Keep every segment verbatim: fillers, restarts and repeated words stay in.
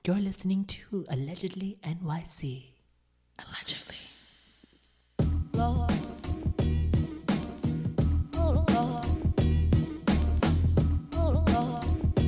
You're listening to Allegedly N Y C. Allegedly. Lord. Oh, Lord. Oh, Lord.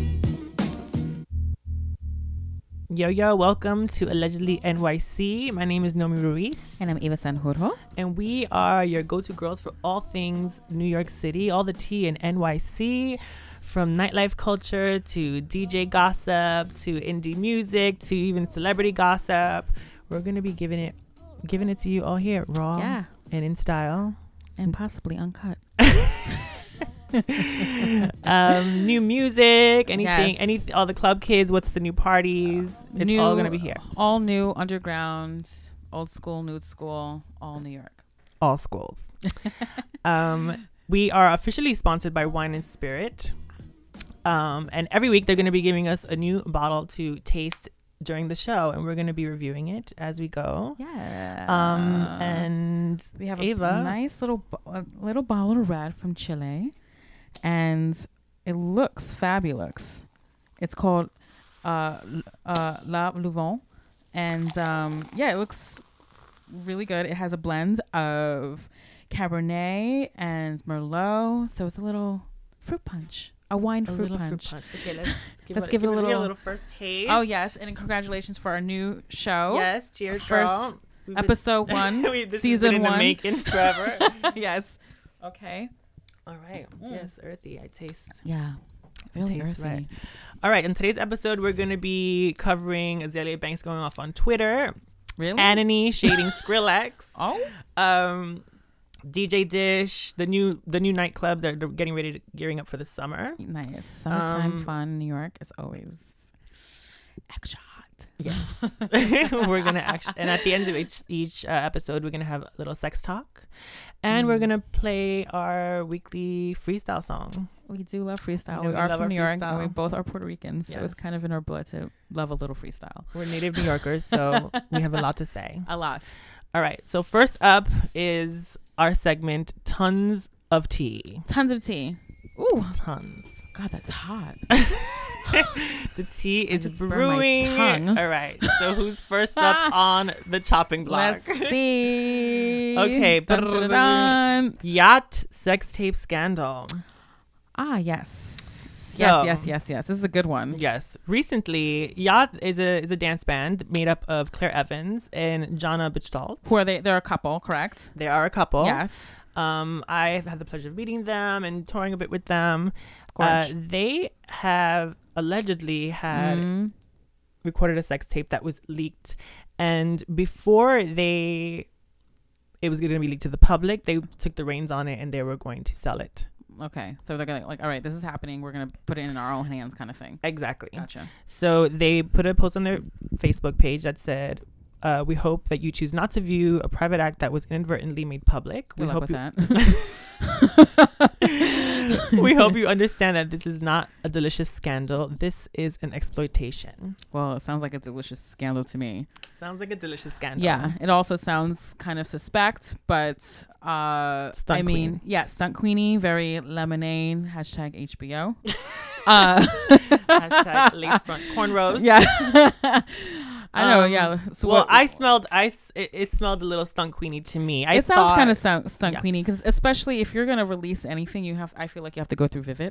Yo, yo, welcome to Allegedly N Y C. My name is Nomi Ruiz. And I'm Eva Sanjurjo. And we are your go-to girls for all things New York City, all the tea in N Y C, from nightlife culture to D J gossip to indie music to even celebrity gossip. We're going to be giving it giving it to you all here, raw Yeah. and in style. And possibly uncut. um, new music, anything, Yes. any all the club kids, what's the new parties? It's New- all going to be here. All new, underground, old school, new school, all New York. All schools. um, we are officially sponsored by Wine and Spirit. Um, and every week they're going to be giving us a new bottle to taste during the show, and we're going to be reviewing it as we go. Yeah. Um, and we have Ava. a nice little bo- a little bottle of red from Chile, and it looks fabulous. It's called uh, L- uh, La Louvon, and um, yeah, it looks really good. It has a blend of Cabernet and Merlot, so it's a little fruit punch. A wine a fruit little punch. fruit punch. Okay, let's give, Let's it, give it a give little- a little first taste. Oh yes, and congratulations for our new show. Yes, cheers, First girl. We've been- Episode one, we, this season has been in one. the making forever. Yes. Okay. All right. Mm. Yes, earthy. I taste. Yeah. Really Tastes earthy. right. All right. In today's episode, we're going to be covering Azalea Banks going off on Twitter, Really? Anony shading Skrillex, Oh. um, D J Dish, the new the new nightclubs that are getting ready to gearing up for the summer. Nice. Summertime Um, fun in New York is always extra hot. Yes. We're gonna actually, and at the end of each each uh, episode, we're gonna have a little sex talk, and we're Mm. gonna play our weekly freestyle song. We do love freestyle. You know, we we are love from our New York, and we freestyle. both are Puerto Ricans, so Yes. it's kind of in our blood to love a little freestyle. We're native New Yorkers, so we have a lot to say. A lot. All right. So first up is our segment, Tons of Tea. Tons of tea. Ooh. Tons. God, that's hot. The tea is just burned my brewing. tongue. All right. So who's first up on the chopping block? Let's see. Okay. Dun, dun, dun. Yacht sex tape scandal. Ah, yes. So- yes, yes, yes, yes. This is a good one. Yes. Recently, Yacht is a is a dance band made up of Claire Evans and Jana Bichtal. Who are they? They're a couple, correct? They are a couple. Yes. Um, I've had the pleasure of meeting them and touring a bit with them. Gorge. Uh, they have allegedly had Mm. recorded a sex tape that was leaked, and before they it was going to be leaked to the public, they took the reins on it and they were going to sell it. Okay. So they're gonna like, all right, this is happening. We're gonna put it in our own hands, kind of thing. Exactly. Gotcha. So they put a post on their Facebook page that said, uh, we hope that you choose not to view a private act that was inadvertently made public. Good We luck hope with you that. we hope you understand that this is not a delicious scandal. This is an exploitation. Well, it sounds like a delicious scandal to me. Sounds like a delicious scandal. Yeah. It also sounds kind of suspect, but uh, Stunt I mean, queen. yeah, stunt queenie, very lemonade. Hashtag H B O. uh, Hashtag lace front cornrows. yeah. I know. Um, Yeah. So well, what- I smelled. I s- it, it smelled a little stunt queenie to me. I it sounds thought- kind of stunt, stunt yeah. queenie because especially if you're gonna release anything, you have. I feel like you have to go through Vivid.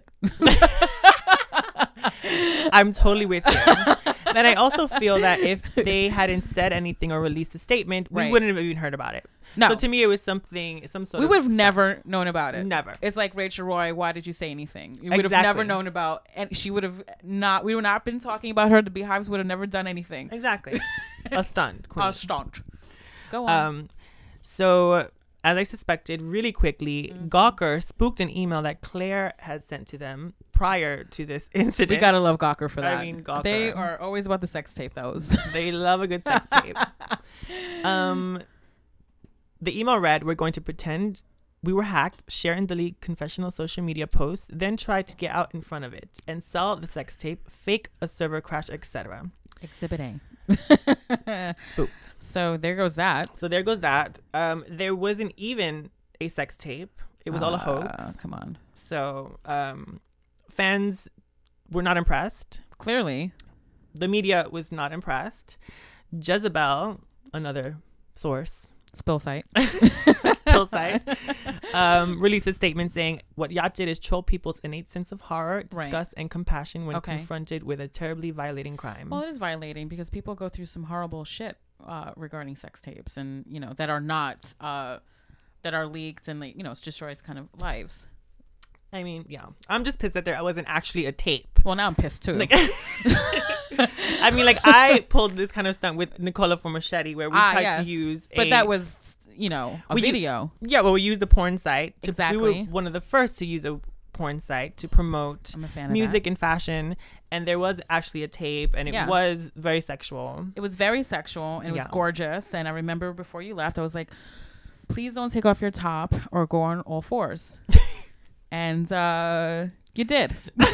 I'm totally with you. Then I also feel that if they hadn't said anything or released a statement, we Right. wouldn't have even heard about it. No, So to me, it was something, some sort we of. would have stunt. never known about it. Never. It's like Rachel Roy. Why did you say anything? You would have never Exactly. known about, and she would have not. We would not been talking about her. The Beehives would have never done anything. Exactly. A stunt. Queen. Uh, stunt. Go on. Um, so as I suspected, really quickly, Mhm. Gawker spooked an email that Claire had sent to them prior to this incident. we gotta love Gawker for I that. mean, Gawker. They are always about the sex tape. Those. They love a good sex tape. Um, the email read, "We're going to pretend we were hacked, share and delete confessional social media posts, then try to get out in front of it and sell the sex tape, fake a server crash, et cetera" Exhibit A. Spooked. So there goes that. So there goes that. Um, there wasn't even a sex tape. It was all a Uh, hoax. Come on. So um, fans were not impressed. Clearly. the media was not impressed. Jezebel, another source, Spill site. still site, um, released a statement saying what Yacht did is troll people's innate sense of horror, Right. disgust, and compassion when Okay. confronted with a terribly violating crime. Well, it is violating because people go through some horrible shit uh, regarding sex tapes, and you know that are not uh, that are leaked, and like you know it destroys kind of lives. I mean, yeah, I'm just pissed that there wasn't actually a tape. Well, now I'm pissed too. Like, I mean, like I pulled this kind of stunt with Nicola for Machete, where we Ah, tried yes. to use, but a, that was you know a We u- video. yeah, well, we used a porn site. To, Exactly. we were one of the first to use a porn site to promote I'm a fan music of that. and fashion, and there was actually a tape, and it Yeah. was very sexual. It was very sexual and it was Yeah. gorgeous. And I remember before you left, I was like, please don't take off your top or go on all fours. And uh, you did.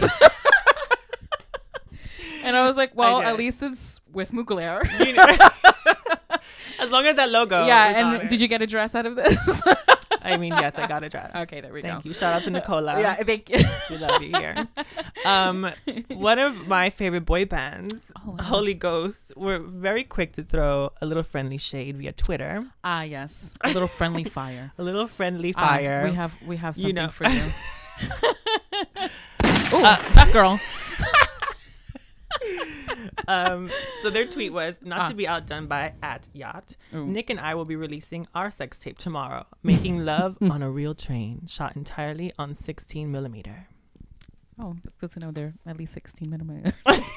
And I was like, well, did. at least it's with Mugler. You know? As long as that logo. yeah. is on And it. did you get a dress out of this? I mean, yes, I got a dress. Okay, there we Thank go. you. Shout out to Nicola. Yeah, thank you. We love you here. Um, one of my favorite boy bands, Oh, wow. Holy Ghost, were very quick to throw a little friendly shade via Twitter. Ah, yes. A little friendly fire. A little friendly Ah, fire. we have we have something You know. for you. Ooh, Uh, that girl. um, so their tweet was, not Ah. to be outdone by at Yacht, Ooh. Nick and I will be releasing our sex tape tomorrow, Making Love on a Real Train, shot entirely on sixteen millimeter. Oh, that's good to know they're at least sixteen millimeters.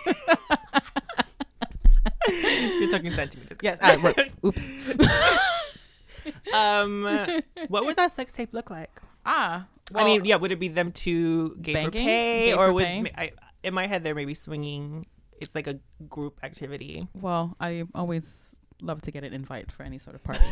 You're talking centimeters. Yes. Ah, right. Oops. Um, what would that sex tape look like? Ah. I mean, yeah, would it be them two gay Banking? for pay, Gay or for would pay? I, in my head they're maybe swinging? It's like a group activity. Well, I always love to get an invite for any sort of party.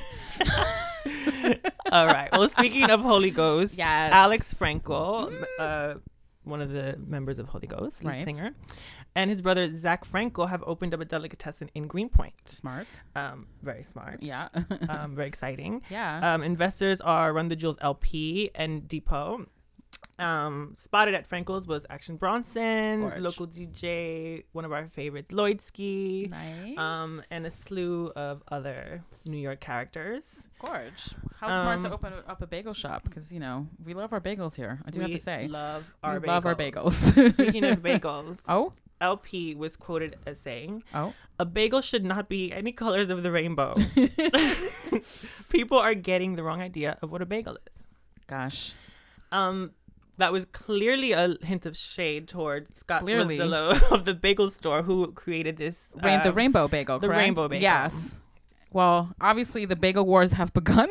All right. Well, speaking of Holy Ghost, Yes. Alex Frankel, uh, one of the members of Holy Ghost, lead Right. singer, and his brother Zach Frankel have opened up a delicatessen in Greenpoint. Smart. Um, very smart. Yeah. um, very exciting. yeah. Um, investors are Run the Jewels L P and Depot. Um, spotted at Frankel's was Action Bronson, Gorge. local D J, one of our favorites, Lloydski, Nice. um, and a slew of other New York characters. Gorge. How smart to um, open up a bagel shop because, you know, we love our bagels here. I do we have to say. love We our love our bagels. bagels. Speaking of bagels, Oh? L P was quoted as saying, Oh? "A bagel should not be any colors of the rainbow." People are getting the wrong idea of what a bagel is. Gosh. Um, that was clearly a hint of shade towards Scott Clearly. Rosillo of the Bagel Store, who created this. Rain, the um, rainbow bagel, the correct? rainbow bagel. Yes. Well, obviously the bagel wars have begun.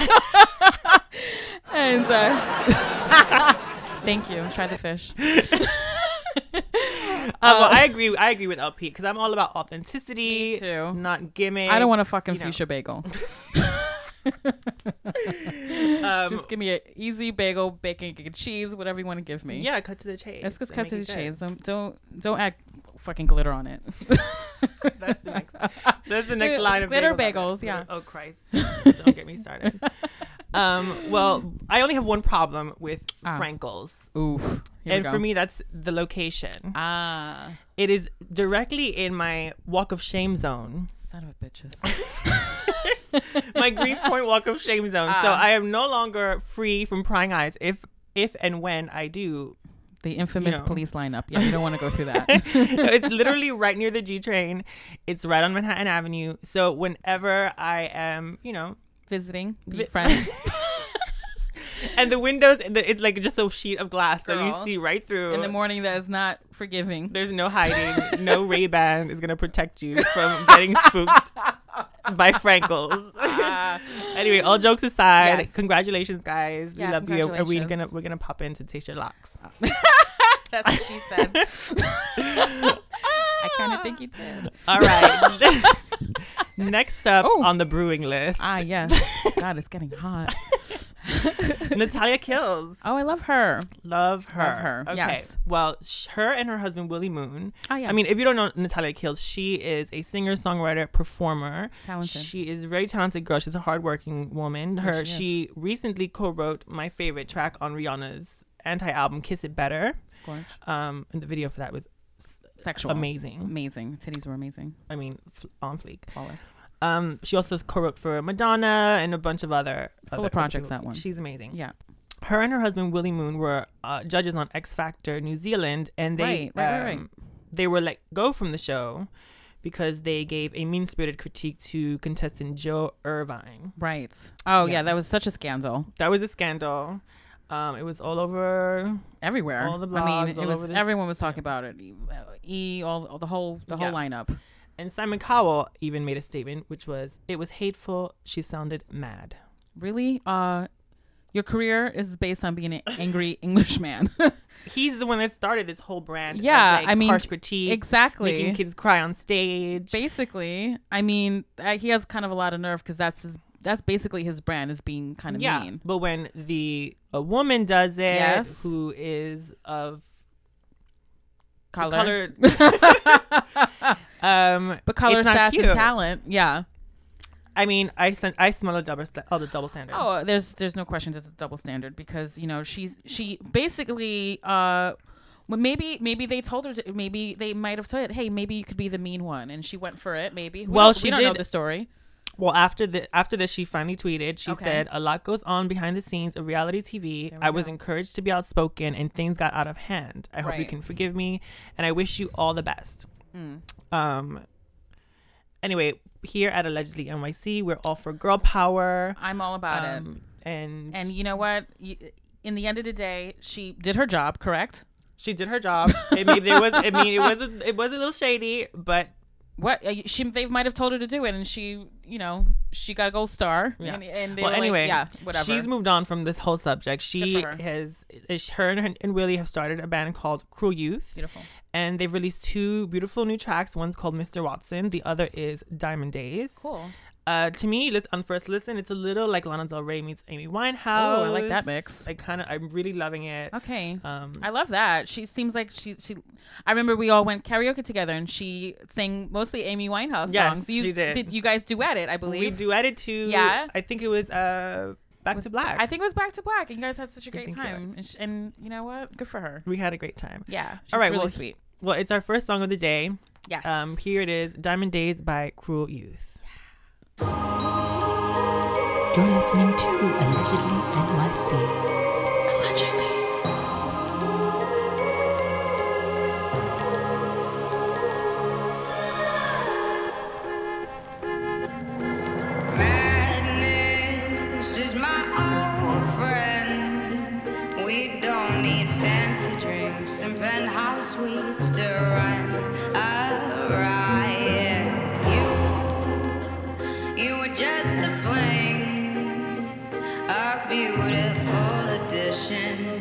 and uh, thank you. Try the fish. Uh, well, I agree. I agree with L P because I'm all about authenticity, Me too. not gimmicks. I don't want a fucking you know. fuchsia bagel. Um, Just give me an easy bagel, bacon, and cheese, whatever you want to give me. yeah, cut to the chase. Let's just and cut make to the it good. chase. Don't don't don't add fucking glitter on it. That's the next. That's the next line of Glitter bagels. bagels, yeah. Oh Christ! Don't get me started. Um, well, I only have one problem with Ah. Frankel's, Oof. Here we and go. for me, that's the location. ah, It is directly in my walk of shame zone, son of a bitches. my Greenpoint walk of shame zone. So Ah. I am no longer free from prying eyes if, if and when I do. The infamous You know. police lineup. Yeah, you don't want to go through that. It's literally right near the G train. It's right on Manhattan Avenue. So whenever I am, you know, Visiting, be Vi- friends. and the windows, the, it's like just a sheet of glass, so you Girl. see right through. In the morning, that is not forgiving. There's no hiding. No Ray-Ban is gonna protect you from getting spooked by Frankel's. Ah. Anyway, all jokes aside, Yes. congratulations, guys. Yeah, we love you. Are we congratulations. gonna we're gonna pop in to taste your locks? That's what she said. I kind of think you did. All right. Next up Oh. on the brewing list, Ah, yes. God, it's getting hot. Natalia Kills. Oh, I love her. Love her. Love her, Okay. yes. Well, sh- her and her husband Willie Moon. Oh, yeah. I mean, if you don't know Natalia Kills, she is a singer, songwriter, performer. Talented. She is a very talented girl. She's a hardworking woman. Her she she, is. recently co-wrote my favorite track on Rihanna's anti-album "Kiss It Better." Gorge. Um, and the video for that was Sexual. amazing. Amazing. Titties were amazing. I mean, f- on fleek. Flawless. Um, she also co-wrote for Madonna and a bunch of other Full other, of projects, other that one. She's amazing. Yeah. Her and her husband Willie Moon were uh, judges on X Factor New Zealand, and they Right, right, right, right. um, they were let go from the show because they gave a mean-spirited critique to contestant Joe Irvine. Right. Oh, yeah. Yeah. That was such a scandal. That was a scandal. Um, it was all over. Everywhere. All the I blogs, mean, all it was over the- everyone was talking about it. E, all, all the whole the whole Yeah. lineup. And Simon Cowell even made a statement, which was, "It was hateful. She sounded mad." Really? Uh, your career is based on being an angry Englishman. He's the one that started this whole brand. Yeah, of, like, I mean, harsh critique, exactly. making kids cry on stage. Basically, I mean, uh, he has kind of a lot of nerve because that's his. That's basically his brand, is being kind of yeah, mean. but when the a woman does it, Yes. who is of the Color, color, um, but color, it's not sass, and cute. talent. Yeah. I mean, I sen- I smell a double sta- oh the double standard. Oh, there's there's no question there's a double standard because you know she's she basically uh. Well, maybe maybe they told her to, maybe they might have said, hey, maybe you could be the mean one, and she went for it. Maybe. We Well, don't, she we don't know did- the story. Well, after the after this, she finally tweeted. She Okay. said, "A lot goes on behind the scenes of reality T V. There we I was go. encouraged to be outspoken, and things got out of hand. I hope you Right. can forgive me, and I wish you all the best." Mm. Um. Anyway, here at Allegedly N Y C, we're all for girl power. I'm all about it. um, And And you know what? You, in the end of the day, she did her job, correct? she did her job. I mean, there was. I mean, it was. A, it was a little shady, but What uh, she they might have told her to do it, and she, you know, she got a gold star. Yeah. And, and they well, were like, anyway, yeah, whatever. she's moved on from this whole subject. She Good for her. has. is- Her and, her and Willie have started a band called Cruel Youth. Beautiful. And they've released two beautiful new tracks. One's called Mister Watson. The other is Diamond Days. Cool. Uh, to me, let's, on first listen, it's a little like Lana Del Rey meets Amy Winehouse. Ooh, I like that mix. I kind of, I'm really loving it. Okay. Um, I love that. She seems like she she. I remember we all went karaoke together, and she sang mostly Amy Winehouse Yes, songs. You, she did. Did you guys duet it? I we believe. duetted to. Yeah? I think it was uh, Back Was- to Black. I think it was Back to Black, and you guys had such a I great think time. yes. And, sh- and you know what? Good for her. we had a great time. Yeah. She's All right, really well, sweet. Well, it's our first song of the day. Yes. Um, here it is, Diamond Days by Cruel Youth. You're listening to Allegedly N Y C. Allegedly. Madness is my old friend. We don't need fancy drinks and penthouse suites to run a riot. You, you were just a fling, a beautiful addition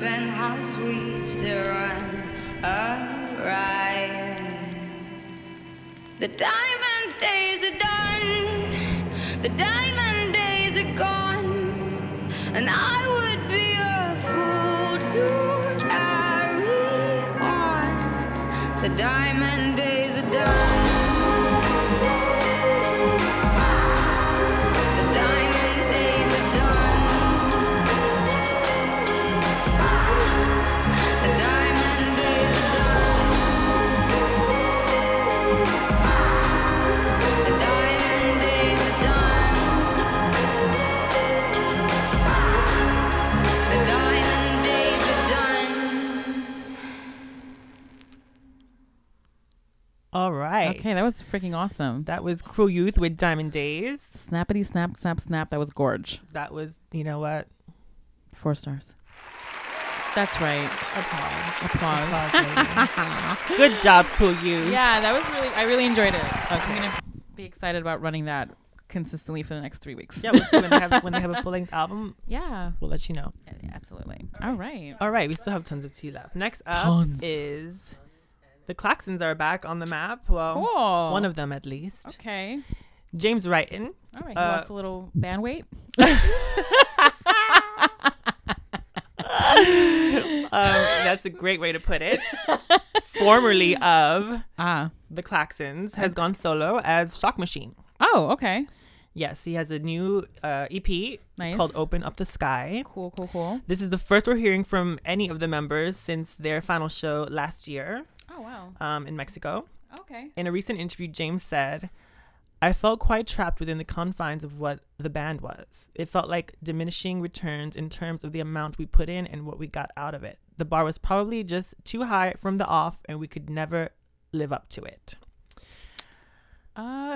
penthouse suites to run a riot. The diamond days are done, the diamond days are gone, and I would be a fool to carry on. The diamond days are done. The diamond days are done. The diamond days are done. The diamond days are done. The diamond days are done. All right. Okay, that was freaking awesome. that was Cruel Youth with Diamond Days. Snappity snap snap snap. That was gorge. That was, you know what? Four stars. That's right. Applause. Applause. Applause, lady. Good job, Cruel Youth. Yeah, that was really. I really enjoyed it. I'm Okay. gonna be excited about running that consistently for the next three weeks. Yeah, we'll see when they have when they have a full length album. Yeah. We'll let you know. Yeah, absolutely. All right. All right, we still have tons of tea left. Next up Tons. is the Claxons are back on the map. Well, Cool. one of them at least. Okay. James Wrighton. All right. Uh, You lost a little band weight. Um, that's a great way to put it. Formerly of Ah. the Claxons, has gone solo as Shock Machine. Oh. Okay. Yes, he has a new uh, E P Nice. called Open Up the Sky. Cool. Cool. Cool. This is the first we're hearing from any of the members since their final show last year Oh wow. um, in Mexico. Okay. In a recent interview, James said, I felt quite trapped within the confines of what the band was. It felt like diminishing returns in terms of the amount we put in and what we got out of it. The bar was probably just too high from the off, and we could never live up to it. Uh.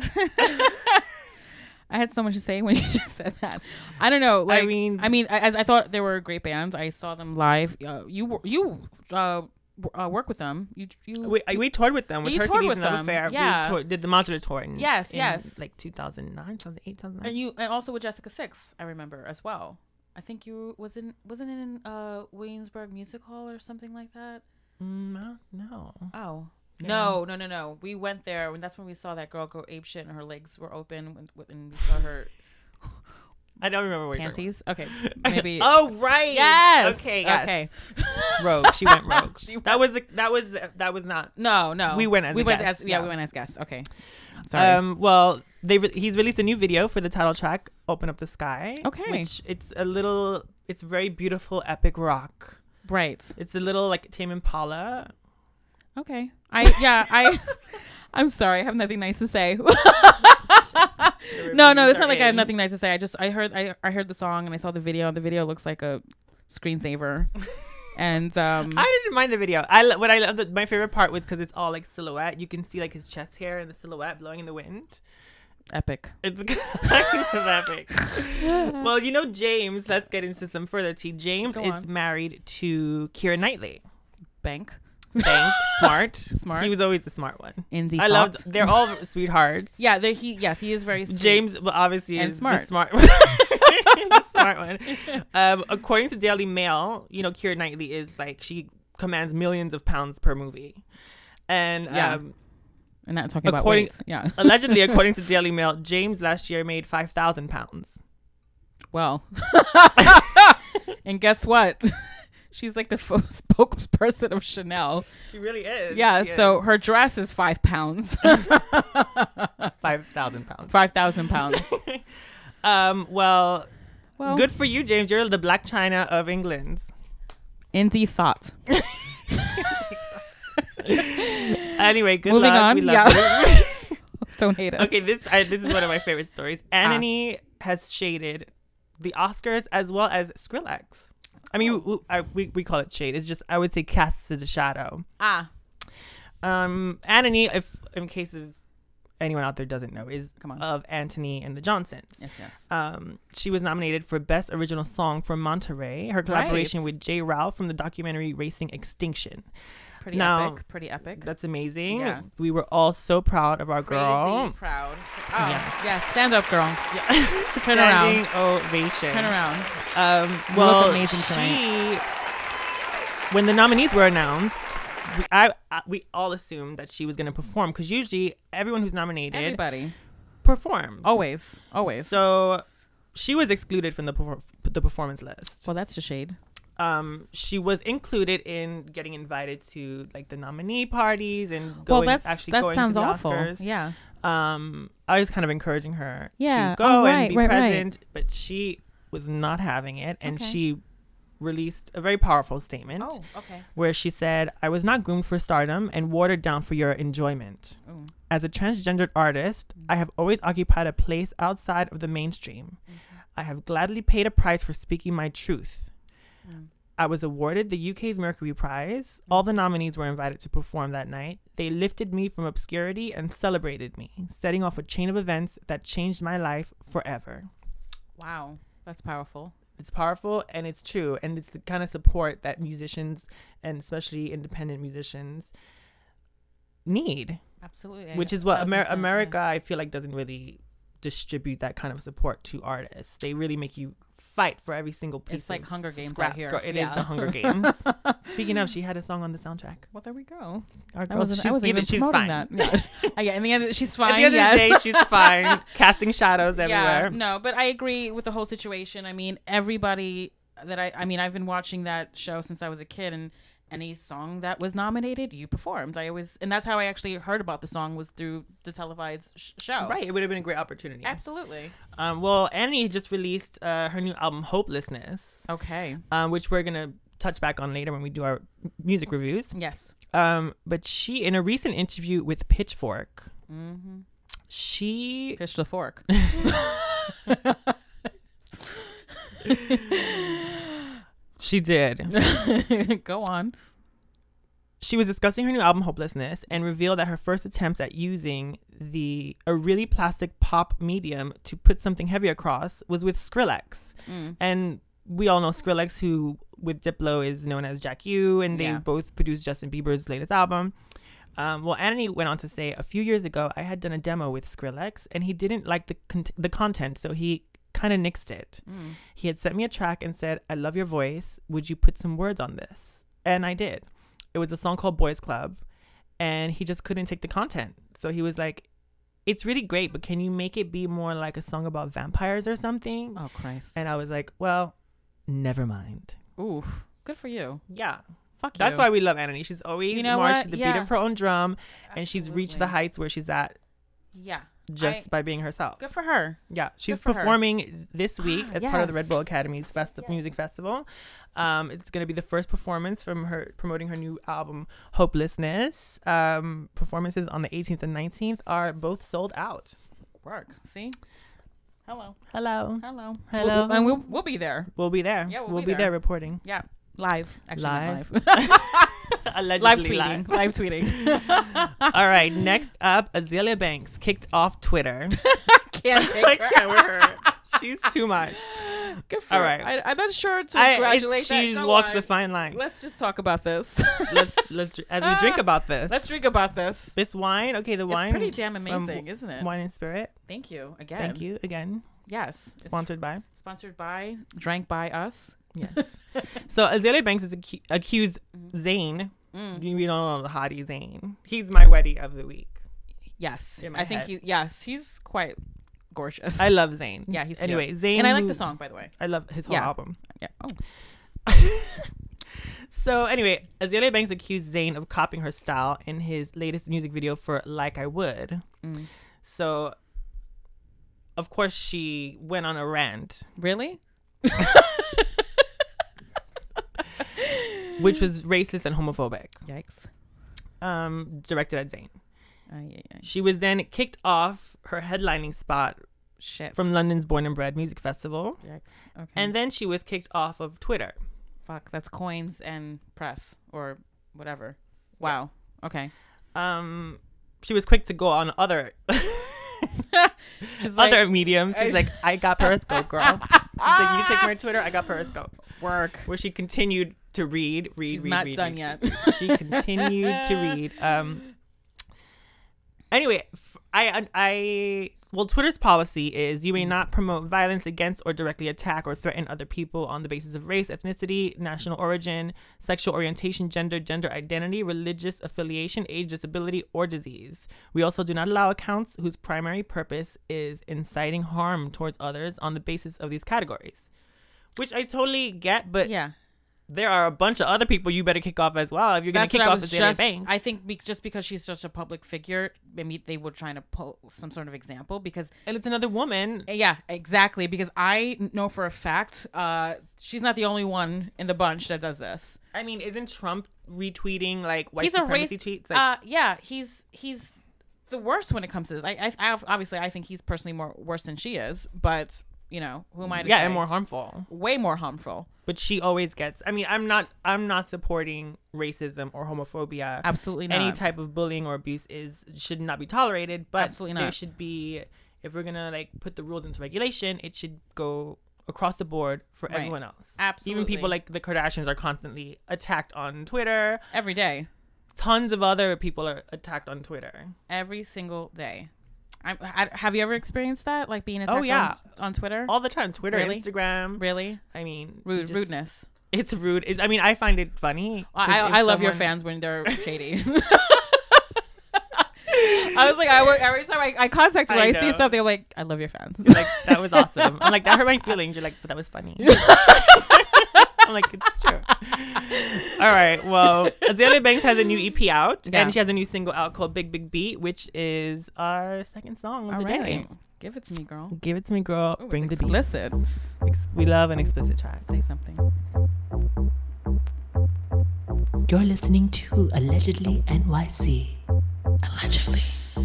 I had so much to say when you just said that. I don't know. Like, I mean- mean, I mean, I, I thought they were great bands. I saw them live. Uh, you, were- you, uh, w- uh, work with them. You, you. We, we toured with them with You toured Hercules with and Love them, Affair. yeah. We toured, did the modular tour. In, Yes, in yes. Like two thousand nine, two thousand eight, two thousand nine. and you, and also with Jessica Six, I remember as well. I think you was in, wasn't it in uh Williamsburg Music Hall or something like that? Mm, I don't know. Oh. Yeah. No, no, no, no. We went there, and that's when we saw that girl go ape shit, and her legs were open, when, when and we saw her I don't remember what you're talking panties. Okay, maybe. about. Oh, right. Yes. Okay, yes. Okay. Rogue. She went rogue. She that was the, that was that was not. No, no. We went as we a went guest, as yeah, yeah. we went as guests. Okay. Sorry. Um, well, they re- he's released a new video for the title track, "Open Up the Sky." Okay. Which it's a little, it's very beautiful, epic rock. right. It's a little like Tame Impala. Okay. I yeah, I I'm sorry. I have nothing nice to say. no, no, it's not like I have nothing nice to say. I just I heard I, I heard the song and I saw the video. The video looks like a screensaver. And um I didn't mind the video. I lo- what I love. The, my favorite part was because it's all like silhouette. You can see like his chest hair and the silhouette blowing in the wind. epic. It's kind of epic. Well, you know James. Let's get into some further tea. James Go is on. married to Keira Knightley. Bank. Bank, smart, Smart. He was always the smart one. Indie. I thought. loved. They're all sweethearts. Yeah, they he yes, he is very sweet. James, well, obviously, And is smart. the smart one. The smart one. Um, according to Daily Mail, you know, Keira Knightley is like, she commands millions of pounds per movie. And Yeah. um, And not talking about according- weight. Yeah. allegedly, according to Daily Mail, James last year made five thousand pounds. Well. And guess what? She's like the f- spokesperson of Chanel. She really is. Yeah, She so is. her dress is five pounds. five thousand pounds. Five thousand pounds. Um, well, Well, good for you, James. You're the Black China of England. indie thought. Anyway, good Moving luck. on, We love yeah. you. Don't hate us. Okay, this I, this is one of my favorite stories. Anony has shaded the Oscars as well as Skrillex. I mean, we, I, we we call it shade. It's just, I would say, casts a shadow. Ah, Um, Anony, if in case of anyone out there doesn't know, is Come on. of Anthony and the Johnsons. yes, yes. Um, she was nominated for Best Original Song for Monterey, her collaboration Right. with Jay Ralph from the documentary Racing Extinction. Pretty now, epic. Pretty epic. That's amazing. Yeah. We were all so proud of our girl. Crazy proud. Oh, Yes. yeah. Stand up, girl. Yeah. Turn around. Standing ovation. Turn around. Um, You well, look amazing she tonight. when the nominees were announced, we, I, I we all assumed that she was going to perform because usually everyone who's nominated Everybody. performs. Always. Always. So she was excluded from the perfor- the performance list. well, that's the shade. Um, she was included in getting invited to like the nominee parties and Well, going that's actually that going sounds to the awful. Oscars. Yeah. Um, I was kind of encouraging her Yeah. to go Oh, and right, be right, right. present, but she was not having it, and Okay. she released a very powerful statement Oh, okay. where she said, "I was not groomed for stardom and watered down for your enjoyment. Mm. As a transgendered artist, I have always occupied a place outside of the mainstream. I have gladly paid a price for speaking my truth. Mm. I was awarded the U K's Mercury Prize. All the nominees were invited to perform that night. They lifted me from obscurity and celebrated me, setting off a chain of events that changed my life forever." Wow. That's powerful. It's powerful and it's true. And it's the kind of support that musicians and especially independent musicians need, Absolutely. which is what Amer- America, I feel like, doesn't really distribute that kind of support to artists. They really make you fight for every single piece. It's like of Hunger Games scrap out here. score. It is Yeah. the Hunger Games. Speaking of, she had a song on the soundtrack. Well, there we go. Our I girl, wasn't, she's, I wasn't even she's promoting fine. that. Yeah. Uh, yeah. In the end, she's fine. At the end yes. of the day, she's fine. Casting shadows everywhere. Yeah, no, but I agree with the whole situation. I mean, everybody that I, I mean, I've been watching that show since I was a kid, and any song that was nominated, you performed. I always, and that's how I actually heard about the song was through the televised sh- show. Right. It would have been a great opportunity. Absolutely. Um, well, Annie just released uh, her new album, Hopelessness, Okay. um, which we're going to touch back on later when we do our music reviews. Yes. Um, but she, in a recent interview with Pitchfork, Mm-hmm. she Fish the fork. she did. Go on. She was discussing her new album Hopelessness and revealed that her first attempts at using the a really plastic pop medium to put something heavy across was with Skrillex. Mm. And we all know Skrillex, who with Diplo is known as Jack U, and they Yeah. both produced Justin Bieber's latest album. Um, well, Annie went on to say, a few years ago, I had done a demo with Skrillex, and he didn't like the con- the content, so he kind of nixed it. Mm. He had sent me a track and said, I love your voice. Would you put some words on this? And I did. It was a song called Boys Club, and he just couldn't take the content. So he was like, it's really great, but can you make it be more like a song about vampires or something? Oh, Christ. And I was like, well, never mind. Oof. Good for you. Yeah. Fuck That's you. why we love Annie. She's always You know marched what? to the Yeah. beat of her own drum, and she's reached the Absolutely. heights where she's at Yeah. just I- by being herself. Good for her. Yeah, she's for her. performing this week as part of the Red Yes. Bull Academy's festi- music festival. Um, it's going to be the first performance from her promoting her new album, Hopelessness. Um, performances on the eighteenth and nineteenth are both sold out. Work. See? Hello. Hello. Hello. Hello. We'll, and we'll, we'll be there. We'll be there. Yeah, we'll we'll be be there. there reporting. Yeah. Live. Actually, Live. not live. Allegedly live tweeting. Live tweeting. All right. Next up, Azealia Banks kicked off Twitter. Can't take I her. can't with her. She's too much. Good for All her. right. I, I'm not sure to I, congratulate it's, that. she Go walks on. the fine line. Let's just talk about this. let's let's as we drink about this. Let's drink about this. This wine, okay, the wine. It's pretty damn from amazing, isn't it? Wine and Spirit. Thank you again. Thank you again. Yes. It's Sponsored by. sponsored by, drank by us. Yes. So Azealia Banks is acu- accused Mhm. Zayn. Mm. You you don't know the hottie Zayn. He's my weddie of the week. Yes. In my I think head. he, yes, he's quite gorgeous. I love Zayn. Yeah, he's anyway. cute. Zayn, And I like who- the song, by the way. I love his whole Yeah. album. Yeah. Oh. So anyway, Azealia Banks accused Zayn of copying her style in his latest music video for "Like I Would." Mm. So, of course, she went on a rant, Really? which was racist and homophobic, Yikes. um, directed at Zayn. Ay, ay, ay. She was then kicked off her headlining spot Shit. from London's Born and Bred Music Festival, Yikes. Okay. and then she was kicked off of Twitter. Fuck, that's coins and press or whatever. Wow. Okay. Um, she was quick to go on other She's like, other mediums. She's like, I got Periscope, girl. She's like, you take my Twitter, I got Periscope. work. Where she continued to read, read, She's read, not read, done read. yet. She continued to read. Um. Anyway, f- I I Well, Twitter's policy is you may not promote violence against or directly attack or threaten other people on the basis of race, ethnicity, national origin, sexual orientation, gender, gender identity, religious affiliation, age, disability, or disease. We also do not allow accounts whose primary purpose is inciting harm towards others on the basis of these categories, which I totally get, but Yeah. there are a bunch of other people you better kick off as well if you're going to That's kick what I off was Azalea just. Banks. I think be, just because she's such a public figure, maybe they were trying to pull some sort of example because. And it's another woman. Yeah, exactly. Because I know for a fact, uh, she's not the only one in the bunch that does this. I mean, isn't Trump retweeting like white He's a race. supremacy tweets? Like, uh, yeah, he's he's the worst when it comes to this. I, I, I obviously I think he's personally more worse than she is, but you know who am I to yeah, say? and more harmful. Way more harmful. But she always gets. I mean, I'm not. I'm not supporting racism or homophobia. Absolutely not. Any type of bullying or abuse is should not be tolerated. But Absolutely there not. should be. If we're gonna like put the rules into regulation, it should go across the board for Right. everyone else. Absolutely. Even people like the Kardashians are constantly attacked on Twitter. Every day. Tons of other people are attacked on Twitter. Every single day. I'm, I, have you ever experienced that? Like being attacked Oh, yeah. on, on Twitter? All the time. Twitter, Really? Instagram. Really? I mean, Rude, just- rudeness. It's rude. It's, I mean, I find it funny. 'cause I, if I love your someone- fans when they're shady. I was like, I work, every time I, I contact when I I, see know. stuff, they're like, I love your fans. Like, that was awesome. I'm like, that hurt my feelings. You're like, but that was funny. I'm like, it's true. All right. Well, Azalea Banks has a new E P out, Yeah. and she has a new single out called Big Big Beat, which is our second song of All the right. day. Give it to me, girl. Give it to me, girl. Ooh, Bring it's the beat. explicit. Ex- we love an explicit track. Say something. You're listening to Allegedly N Y C. Allegedly.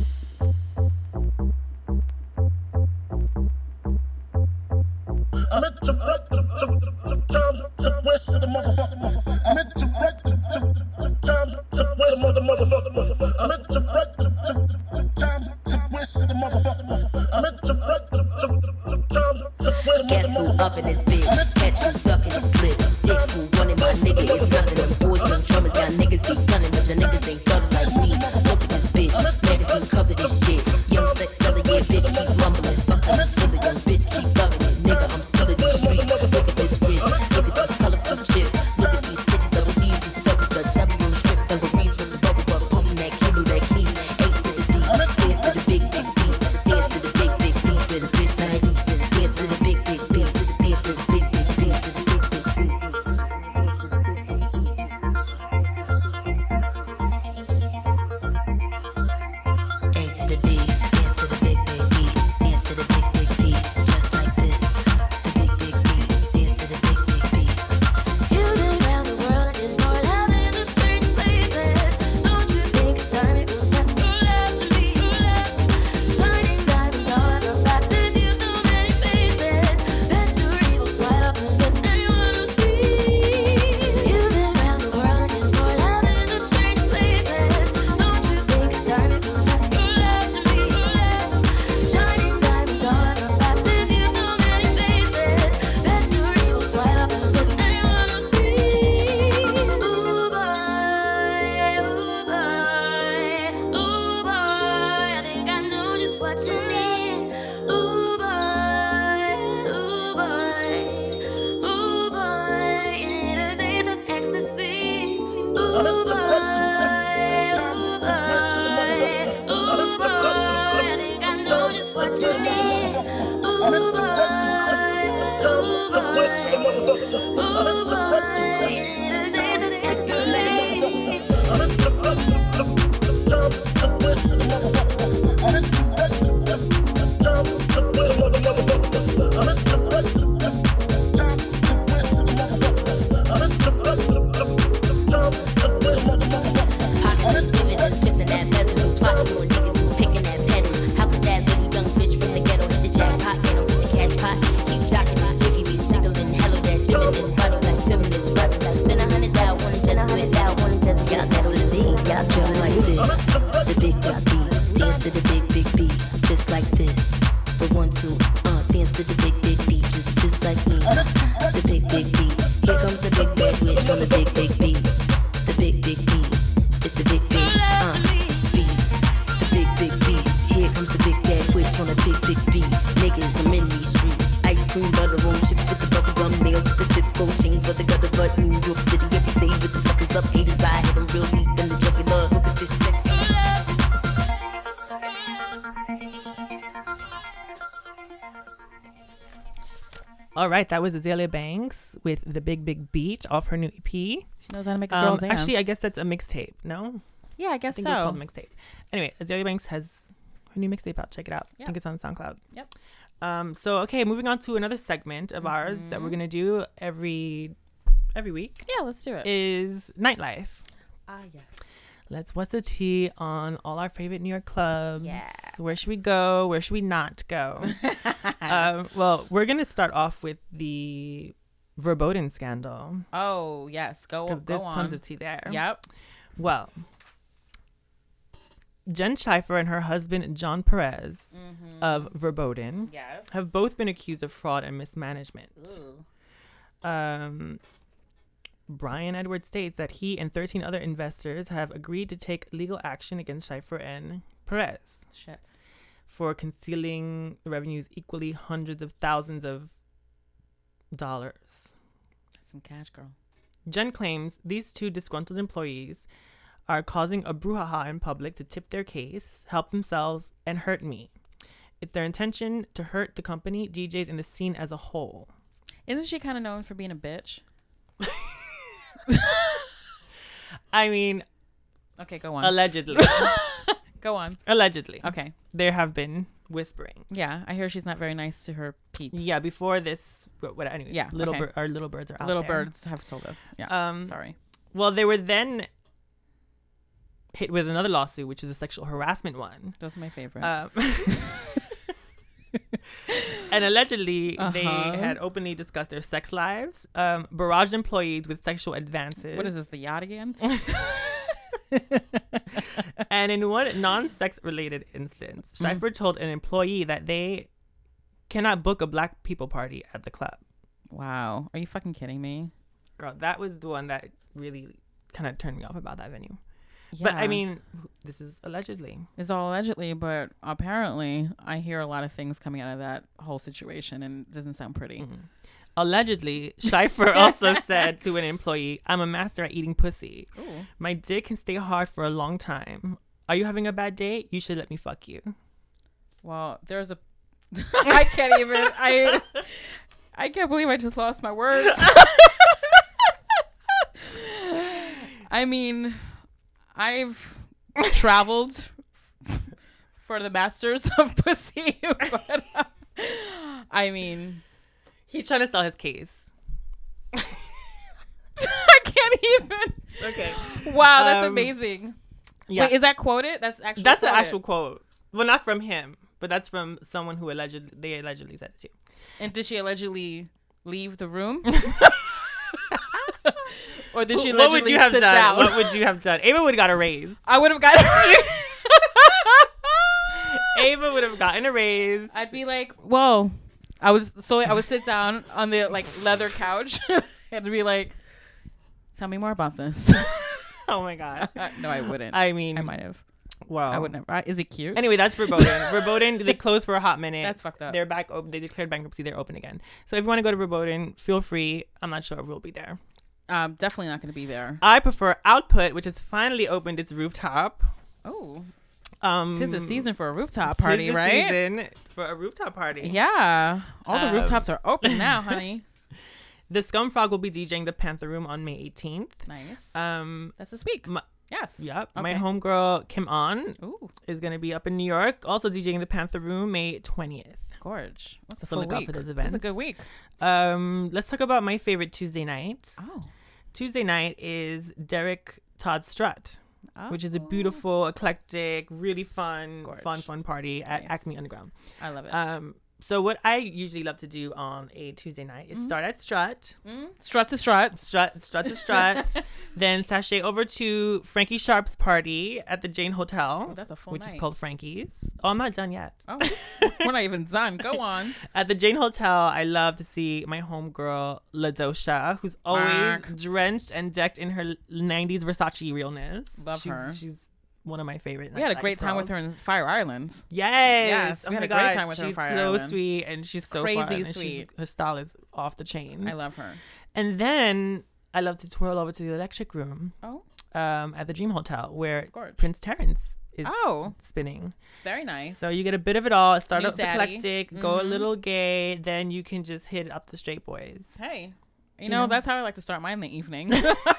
I'm into wreck the times to west of the motherfucker. I'm into wreck the times to west of the motherfucker. I'm into wreck the times to west of the motherfucker. I'm into wreck the times to west of the Guess who up in this bitch? Catch you ducking this clip. Dick who running my nigga is nothing. Them boys and drummers, y'all niggas be gunning, but your niggas ain't gunning like me. Look at this bitch, magazine cover this shit. Young sex seller, yeah, bitch keep mumbling. Fuck I'm silly, young bitch keep loving it. Nigga, I'm still in the street. Look at this wrist, look at these colorful chips. Look at these titties, double D's, these suckers, the W strip, dungarees with the bubble butt, pulling that kilo, that key. Eight to the beat, dance to the big big beat, dance to the big big beat, with a bitch like me. Dance to the big big beat, dance to the big big beat, to the big big beat. A to the B, dance to the big big beat, dance to the big big beat, just like this. The big big beat, dance to the big big beat. You've been round the world looking for love in the strange places. Don't you think it's time you confess your love to me? Shining diamonds all over faces, you so many faces. Victory will slide up in this anyone who sees. You've been round the world looking for love in the strange places. Don't you think it's time you confess your love to me? Shining diamonds all over faces, you so many faces. Victory will slide up in this anyone who sees. Ooh boy, ooh boy, ooh boy, I think I know just what you need. Ooh boy, ooh boy, ooh boy, you need a taste of ecstasy. Ooh boy, ooh boy, ooh boy, I think I know just what you need. Ooh boy, ooh boy, ooh boy, you need a taste of ecstasy. Positive dividends, Chris and that bezel, plotting on niggas who picking that pedal. How could that little young bitch from the ghetto hit the jackpot? Get him with the cash pot. Keep jocking these jiggy beats, jiggling. Hello, that gym in this body, like feminist rap. Spend a hundred thou, wanna just quit thou, wanna just got that with a beat. Got just like this. The big big beat, dance to the big big beat, just like this. The one two, uh, dance to the big big beat, just just like me. The big big beat, here comes the big bad witch on the big big beat. The big big beat, it's the big big uh beat. The big big beat, here comes the big bad witch on the big big All right, that was Azalea Banks with The Big Big Beat off her new E P. She knows how to make a girl Um, dance. actually, I guess that's a mixtape. No, yeah, I I guess think it's so. called a mixtape. Anyway, Azalea Banks has her new mixtape out. Check it out. I Yep. think it's on SoundCloud. Yep. Um. So okay, moving on to another segment of ours that Mm-hmm. we're gonna do every every week Yeah, let's do it. is nightlife. Ah, yes. Let's what's the tea on all our favorite New York clubs? Yeah. Where should we go? Where should we not go? um, well, we're gonna start off with the Verboten scandal Oh, yes. Go, because go there's on. tons of tea there. Yep. Well, Jen Schleifer and her husband John Perez of Verboten Yes. have both been accused of fraud and mismanagement. Ooh. Um, Brian Edwards states that he and thirteen other investors have agreed to take legal action against Schleifer and Perez Shit. for concealing revenues equally hundreds of thousands of dollars. That's some cash, girl. Jen claims these two disgruntled employees are causing a brouhaha in public to tip their case, help themselves, and hurt me. It's their intention to hurt the company, D Js, and the scene as a whole. Isn't she kind of known for being a bitch? I mean, Okay, go on. allegedly. Go on. allegedly. Okay. There have been whisperings. Yeah, I hear she's not very nice to her peeps. Yeah, before this, what, what anyway, Yeah, little okay. bir- our little birds are out Little there. birds have told us. Yeah. Um, Sorry. Well, they were then hit with another lawsuit, which is a sexual harassment one. Those are my favorite. Um, and allegedly, they Uh-huh. had openly discussed their sex lives, um, barraged employees with sexual advances. what is this, the yacht again? And in one non-sex related instance, Mm. Schleifer told an employee that they cannot book a black people party at the club. Wow. Are you fucking kidding me? Girl, that was the one that really kind of turned me off about that venue. Yeah. But I mean, this is allegedly. It's all allegedly, but apparently I hear a lot of things coming out of that whole situation and it doesn't sound pretty. Mhm. Allegedly, Schleifer also said to an employee, "I'm a master at eating pussy. Ooh. My dick can stay hard for a long time. Are you having a bad day? You should let me fuck you." Well, there's a I can't even I I can't believe I just lost my words. I mean, I've traveled for the masters of pussy, but uh, I mean, He's trying to sell his case. I can't even. Okay. Wow, that's Um, amazing. Yeah. Wait, is that quoted? That's actually That's an quoted. actual quote. Well, not from him, but that's from someone who allegedly they allegedly said it to. And did she allegedly leave the room? Or did she allegedly What would you have sit done? down? What would you have done? Ava would have got a raise. I would have gotten. Ava would have gotten a raise. I'd be like, whoa. I was so I would sit down on the like leather couch and be like, tell me more about this. Oh my god. No, I wouldn't. I mean, I might have. wow. I would never. Uh, is it cute? Anyway, that's Verboten. Verboten, they closed for a hot minute. That's fucked up. They're back open. They declared bankruptcy. They're open again. So if you want to go to Verboten, feel free. I'm not sure if we'll be there. Um, definitely not going to be there. I prefer Output, which has finally opened its rooftop. Oh, Um, tis the season for a rooftop tis party, the right? season for a rooftop party. Yeah, all the Um, rooftops are open now, honey. The Scumfrog will be DJing the Panther Room on May eighteenth. Nice. Um, That's this week. my- Yes. Yep. My Okay. homegirl Kim On Ooh, is going to be up in New York, also DJing the Panther Room May twentieth. gorge. What's a So full look out week? for those That's events. a good week. Um, let's talk about my favorite Tuesday night. Oh. Tuesday night is Derek Todd Strut, which is a Oh. beautiful, eclectic, really fun, Gorge. fun, fun party at Nice. Acme Underground. I love it. Um, so what I usually love to do on a Tuesday night is start at Strut, Mm. Strut to strut. Strut, Strut to Strut, then sashay over to Frankie Sharp's party at the Jane Hotel, Oh, that's a full which night. is called Frankie's. Oh, I'm not done yet. Oh, we're not even done. Go on. At the Jane Hotel, I love to see my homegirl, LaDosha, who's always Mark. drenched and decked in her nineties Versace realness. Love she's, her. She's one of my favorite. We had a nightlife great time with her girls. in Fire Islands. Yes. Yes, Oh we had my a great God, time with her in she's Fire so Island. sweet and she's so Crazy fun, and she's- sweet. her style is off the chain. I love her. And then I love to twirl over to the Electric Room Oh, um, at the Dream Hotel, where gorge. Prince Terrence is Oh, spinning. very nice. So you get a bit of it all. Start New off daddy. eclectic, go a Mhm. little gay, then you can just hit up the straight boys. Hey, you, You know, know? that's how I like to start mine in the evening.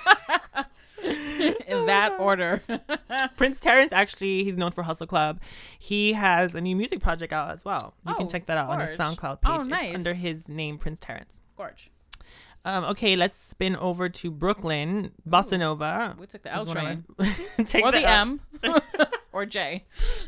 In that order. Prince Terrence, actually, he's known for Hustle Club. He has a new music project out as well. You can Oh, check that out on his gorge. SoundCloud page. Oh, It's nice. under his name, Prince Terrence. Gorge. Um, okay, let's spin over to Brooklyn, Bossa Nova. We took the L is one of train. my- Take Or the L. M. Or J.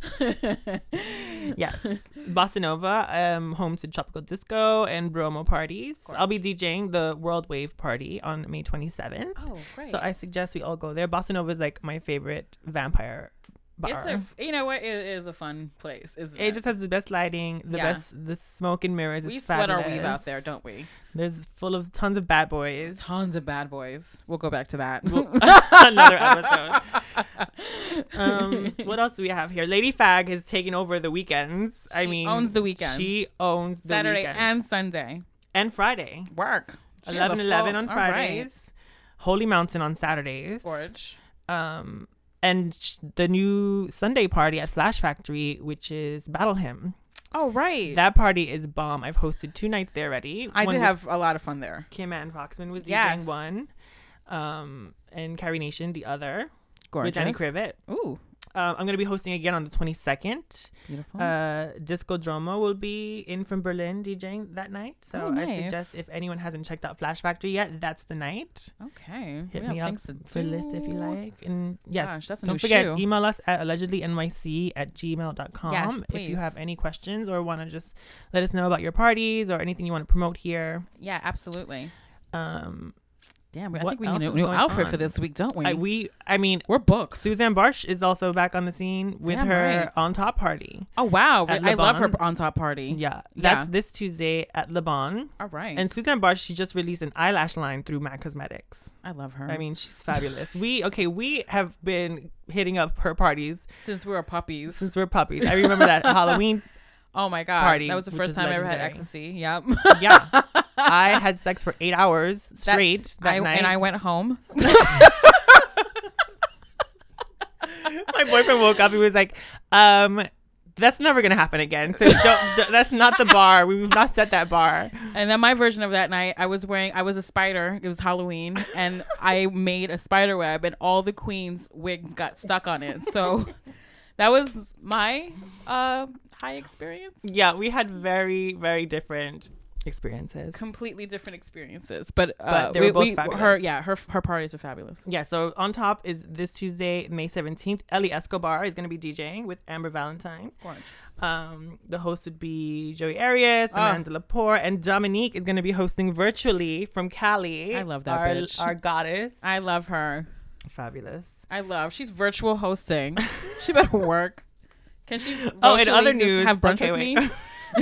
Yes, Bossa Nova, um, home to Tropical Disco and Bromo parties. I'll be DJing the World Wave Party on May twenty-seventh. Oh, great. So I suggest we all go there. Bossa Nova is like my favorite vampire bar. It's a, f- you know what? It is a fun place, isn't it? It just has the best lighting, the Yeah. best, the smoke and mirrors. we is sweat our fabulous. weave out there, don't we? There's full of tons of bad boys. Tons of bad boys. We'll go back to that. Another episode. Um, what else do we have here? Lady Fag has taken over the weekends. I She mean, owns the weekends. She owns the Saturday weekend. and Sunday. and Friday. Work. She has a eleven eleven full- on all right. Fridays. Holy Mountain on Saturdays. Gorge. Um, and sh- the new Sunday party at Flash Factory, which is Battle Hymn. Oh, right. That party is bomb. I've hosted two nights there already. I One did with have a lot of fun there. Kim Ann Foxman was DJing Yes. one, um, and Carrie Nation the other Gorgeous. with Danny Krivet. Ooh, Um, I'm gonna be hosting again on the twenty-second. beautiful. Uh, Disco Drama will be in from Berlin DJing that night. So Oh, I nice. suggest if anyone hasn't checked out Flash Factory yet, that's the night. okay. Hit we me have up things to for a list if you do. like. And yes, Gosh, that's a don't new forget, shoe. email us at allegedly N Y C at gmail dot com Yes, if you please. have any questions or want to just let us know about your parties or anything you want to promote here. Yeah, absolutely. Um, Damn, I What think we need else a is new going outfit for on? this week, don't we? I, we, I mean, We're booked. Suzanne Barsh is also back on the scene with Damn her right. on top party. Oh, wow. At I love her Le Bon. on top party. Yeah, Yeah. that's this Tuesday at Le Bon. All right. And Suzanne Barsh, she just released an eyelash line through MAC Cosmetics. I love her. I mean, she's fabulous. we okay, we have been hitting up her parties since we were puppies. since we're puppies. I remember that Halloween. Oh, my God. party, That was the which first is time I ever had legendary. ecstasy. Yep. Yeah, I had sex for eight hours straight That's- that I, night. And I went home. My boyfriend woke up. He was like, um. That's never gonna happen again. So don't, don't- that's not the bar. We've not set that bar. And then my version of that night, I was wearing, I was a spider. It was Halloween. And I made a spider web and all the queen's wigs got stuck on it. So that was my uh, high experience. Yeah, we had very, very different experiences. Completely different experiences. But, uh, But they were we, both we- fabulous. her, yeah, her, her parties are fabulous. Yeah, so on top is this Tuesday, May seventeenth. Ellie Escobar is going to be DJing with Amber Valentine. Um, the host would be Joey Arias, Ah. Amanda Lepore, and Dominique is going to be hosting virtually from Cali. I love that our, bitch. Our goddess. I love her. Fabulous. I love. She's virtual hosting. She better work. Can she? Oh, in virtually other just news, have brunch okay, with wait. me.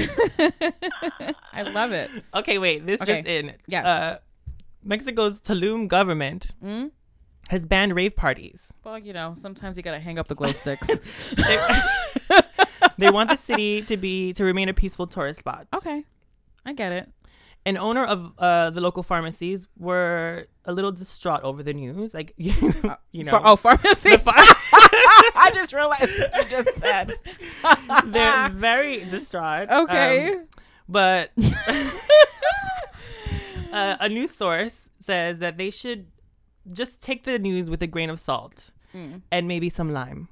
I love it. Okay, wait. This Okay. just in. Yes. Uh, Mexico's Tulum government Mm? has banned rave parties. Well, you know, sometimes you gotta hang up the glow sticks. They, they want the city to be to remain a peaceful tourist spot. Okay, I get it. An owner of uh, the local pharmacies were a little distraught over the news. Like, you, you know. For, oh, pharmacy. the ph- I just realized what you just said. they're very distraught. Okay. Um, but uh, a news source says that they should just take the news with a grain of salt Mm. and maybe some lime.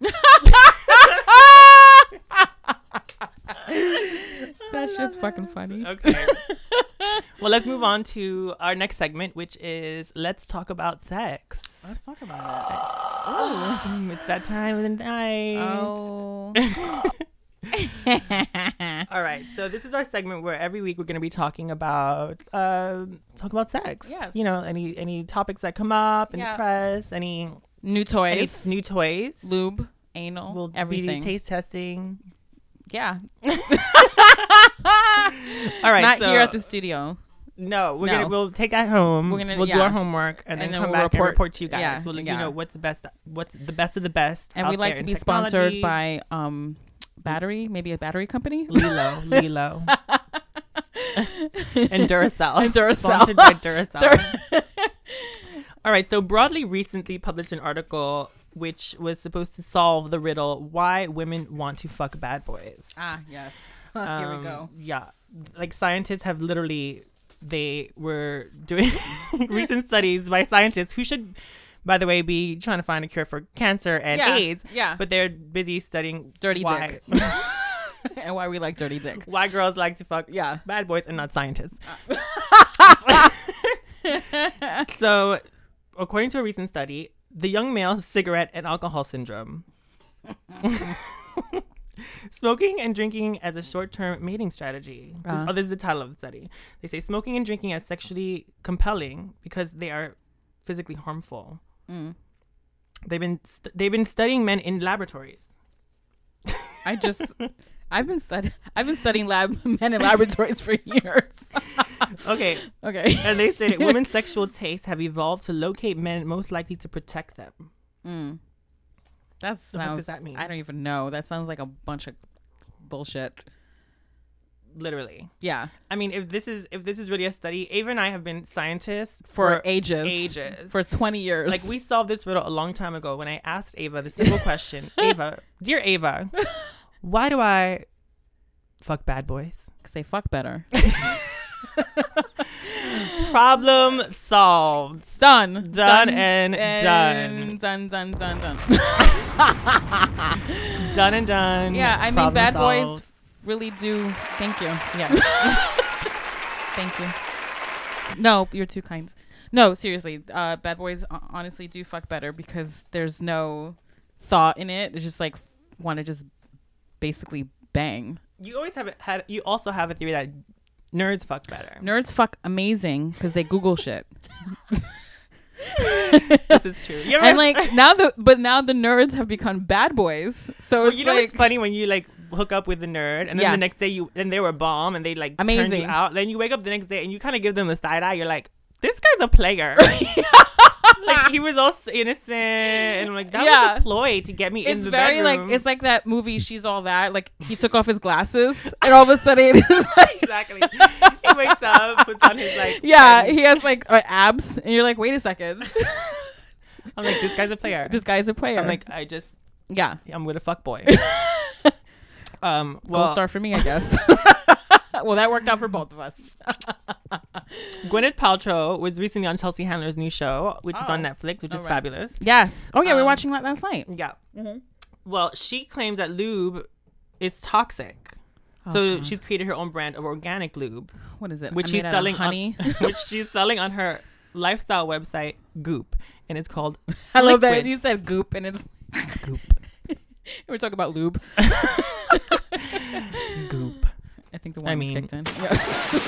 That shit's fucking funny. Okay. Well, let's move on to our next segment, which is Let's Talk About Sex. Let's talk about Mm, it's that time of the night. it. Oh. All right. So this is our segment where every week we're going to be talking about uh, talk about sex. Yes. You know, any any topics that come up in Yeah. the press, any, New any toys, new toys. lube, anal, We'll everything. be taste testing. Yeah. All right. Not so, here at the studio. No, we're No. gonna we'll take that home. We're gonna- we'll do yeah. our homework and, And then then come we'll back report- and report to you guys. yeah, We'll let yeah. you know what's the best, what's the best of the best. And out we like there to in be sponsored technology. by um battery, maybe a battery company. Lilo, Lilo, and Duracell. And Duracell. Sponsored by Duracell. Dur- All right. So Broadly recently published an article which was supposed to solve the riddle why women want to fuck bad boys. Ah, yes. Here Um, we go. Yeah. Like scientists have literally, they were doing recent studies by scientists who should, by the way, be trying to find a cure for cancer and Yeah, AIDS. yeah. But they're busy studying Dirty why, dick. And why we like dirty dick. why girls like to fuck Yeah. bad boys and not scientists. So, according to a recent study, the young male cigarette and alcohol syndrome. Smoking and drinking as a short-term mating strategy. This- Uh-huh. Oh, this is the title of the study. They say smoking and drinking as sexually compelling because they are physically harmful. Mm. They've been st- they've been studying men in laboratories. I just, I've been studying, I've been studying lab men in laboratories for years. Okay, Okay. and they say that women's sexual tastes have evolved to locate men most likely to protect them. Mm. That The fuck sounds. does that mean? I don't even know. That sounds like a bunch of bullshit. Literally. Yeah. I mean, if this is if this is really a study, Ava and I have been scientists For, for, ages. ages. For twenty years. Like we solved this riddle a long time ago when I asked Ava the simple question, Ava, dear Ava, why do I fuck bad boys? Because they fuck better. Problem solved. Done. Done and done. Done, done, done, done. Done and done. Yeah, I mean, Problem bad boys solved. really do. Thank you. Yeah. Thank you. No, you're too kind. No, seriously. Uh, bad boys ho- honestly do fuck better because there's no thought in it. They just like want to just basically bang. You always have it- had. You also have a theory that nerds fuck better. Nerds fuck amazing because they Google shit. This is true. You ever And like now the but now the nerds have become bad boys. So Well, it's you know like it's funny when you like hook up with the nerd and then Yeah. the next day you and they were a bomb and they like turned Amazing. you out. Then you wake up the next day and you kind of give them the side eye. You're like, this guy's a player. Like he was all s- innocent and I'm like that Yeah. was a ploy to get me in it's the very bedroom. like it's like that movie She's All That. Like he took off his glasses and all of a sudden it's like exactly. He wakes up, puts on his like yeah, pen. he has like uh, abs and you're like, wait a second. I'm like, this guy's a player. This guy's a player. I'm like, I just yeah. I'm with a fuck boy. um, well, Gold star for me, I guess. Well, that worked out for both of us. Gwyneth Paltrow was recently on Chelsea Handler's new show, which is on Oh. Netflix, which All is right. fabulous. Yes. Oh yeah, we were Um, watching that last night. Yeah. Mm-hmm. Well, she claims that lube is toxic. Oh, so God. she's created her own brand of organic lube, What is it? which I she's made out of selling honey. on, which she's selling on her lifestyle website Goop, and it's called I love that Sliquid. you said goop and it's Goop. we're talking about lube. Goop. I think the I one mean- kicked in. Yeah.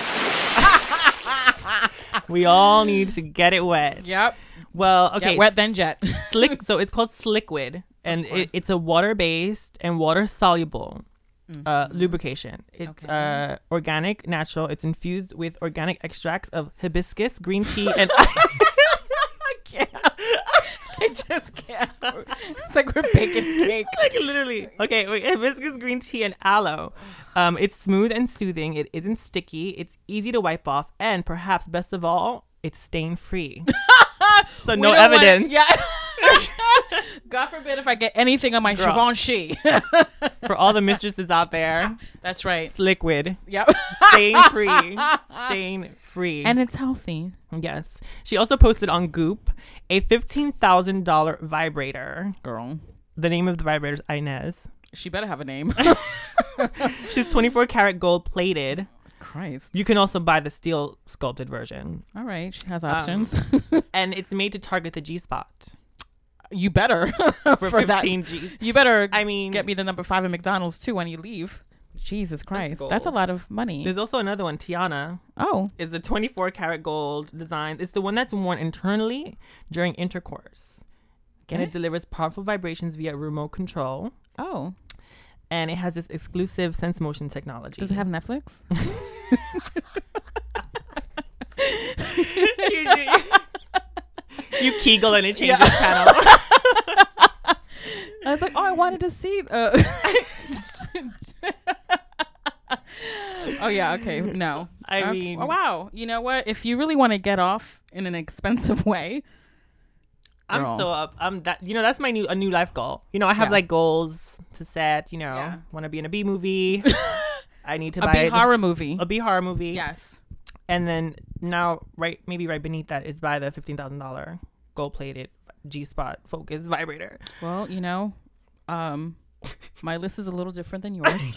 We all need to get it wet. Yep. Well, okay. Get wet then jet. Slick. So it's called Sliquid, and course. it, it's a water-based and water-soluble uh, lubrication. It's Okay. uh, organic, natural. It's infused with organic extracts of hibiscus, green tea, and I can't. I just can't. It's like we're baking cake. Like literally. Okay, wait, hibiscus, green tea, and aloe. Um, it's smooth and soothing. It isn't sticky. It's easy to wipe off, and perhaps best of all, it's stain-free. So We no don't wanna- evidence. yeah. God forbid if I get anything on my Girl. Givenchy. For all the mistresses out there, That's right. Sliquid, Yep. stain-free, stain-free. And it's healthy. Yes. She also posted on Goop a fifteen thousand dollars vibrator. Girl. The name of the vibrator is Inez. She better have a name. She's twenty-four karat gold plated. Christ. You can also buy the steel sculpted version. All right. She has Um, options. And it's made to target the G-spot You better. for, For that. fifteen G. You better I mean, get me the number five at McDonald's too when you leave. Jesus Christ. That's, a goals. lot of money. there's also another one, Tiana. Oh. Is the twenty-four karat gold design. It's the one that's worn internally during intercourse. And Okay. it delivers powerful vibrations via remote control. Oh. And it has this exclusive sense motion technology. Does it have Netflix? you, you, you Kegel and it changes the channel. I was like, oh, I wanted to see. Uh, oh yeah, okay, no. I Okay. mean- oh, wow. You know what? If you really want to get off in an expensive way, I'm girl. so up. I'm that. You know, that's my new a new life goal. You know, I have Yeah. like goals to set. You know, Yeah. want to be in a B movie. I need to A buy B the- horror movie. a B horror movie. Yes. And then now, right, maybe right beneath that is buy the fifteen thousand dollar gold plated G Spot Focus vibrator. Well, you know, um, my list is a little different than yours.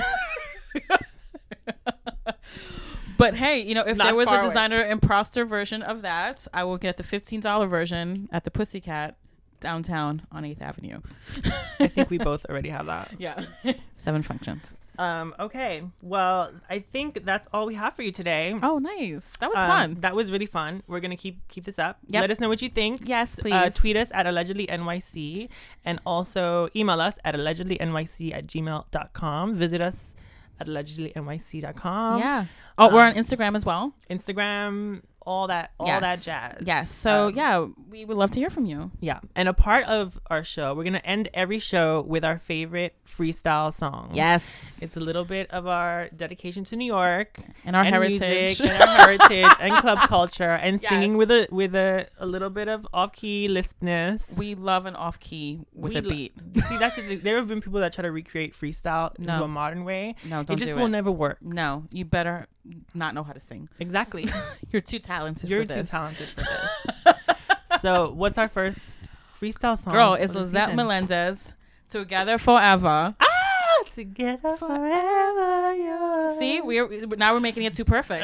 But hey, you know, if Not there was far a away. designer imposter version of that, I will get the fifteen dollar version at the Pussycat downtown on eighth Avenue. I think we both already have that. Yeah. Seven functions. Um, okay. Well, I think that's all we have for you today. Oh, nice. That was Um, fun. That was really fun. We're gonna keep keep this up. Yep. Let us know what you think. Yes, please. Uh, tweet us at allegedly N Y C and also email us at allegedly N Y C at gmail dot com. Visit us at allegedly N Y C dot com. yeah. Oh, we're um, on Instagram as well. Instagram, all that, all Yes. that jazz. Yes. So Um, yeah, we would love to hear from you. Yeah. And a part of our show, we're gonna end every show with our favorite freestyle song. Yes. It's a little bit of our dedication to New York And our and heritage. music and our heritage and club culture and singing Yes. with a with a, a little bit of off key lispness. We love an off key with We a lo- beat. See, that's the thing. There have been people that try to recreate freestyle into No. a modern way. No, It don't just do will it. never work. No, you better not know how to sing. Exactly. You're too talented You're for too this. talented for this. So, what's our first freestyle song? Girl, of it's the Lizette season? Melendez. Together forever. Ah, together forever. Young. See, we're now we're making it too perfect.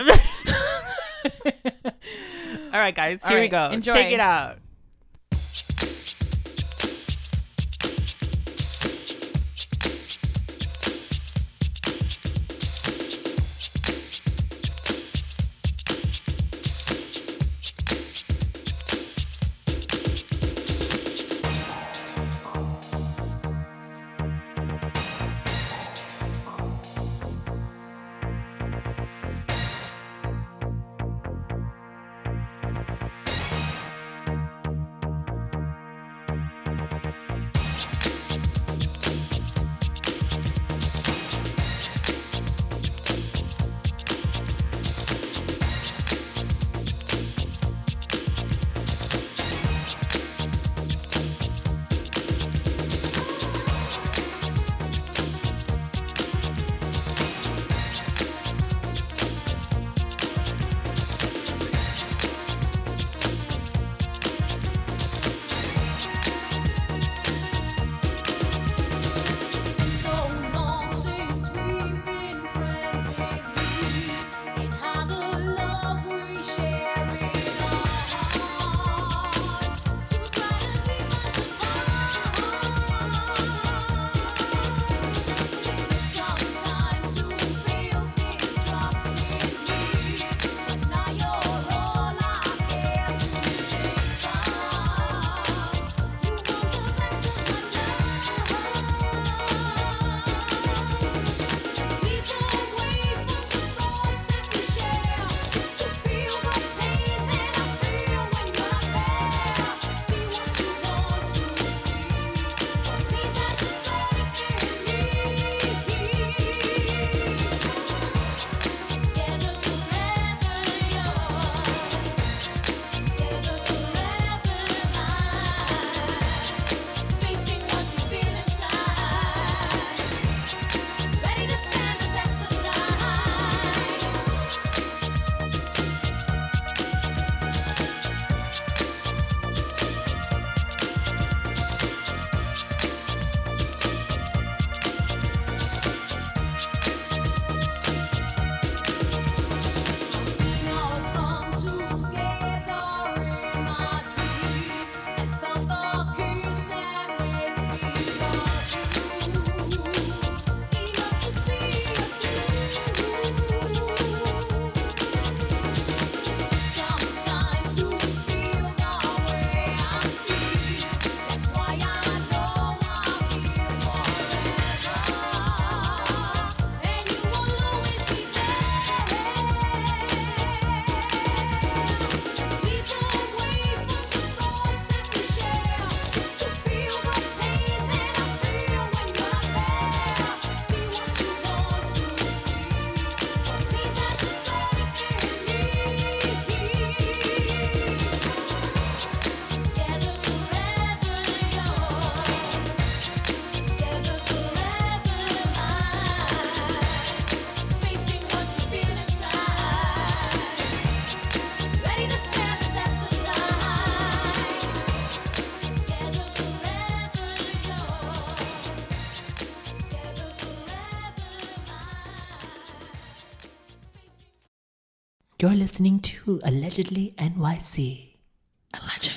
All right, guys. All Here we right, go. enjoy. Take it out. You're listening to Allegedly N Y C. Allegedly.